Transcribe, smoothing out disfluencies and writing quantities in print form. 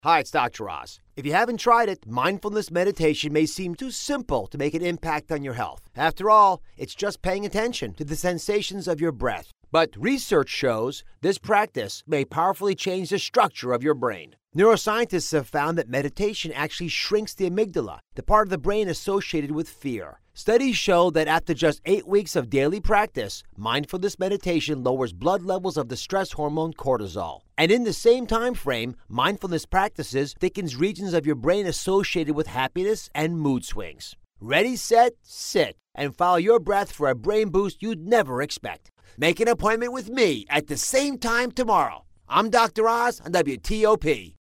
Hi, it's Dr. Oz. If you haven't tried it, mindfulness meditation may seem too simple to make an impact on your health. After all, it's just paying attention to the sensations of your breath. But research shows this practice may powerfully change the structure of your brain. Neuroscientists have found that meditation actually shrinks the amygdala, the part of the brain associated with fear. Studies show that after just 8 weeks of daily practice, mindfulness meditation lowers blood levels of the stress hormone cortisol. And in the same time frame, mindfulness practices thickens regions of your brain associated with happiness and mood swings. Ready, set, sit, and follow your breath for a brain boost you'd never expect. Make an appointment with me at the same time tomorrow. I'm Dr. Oz on WTOP.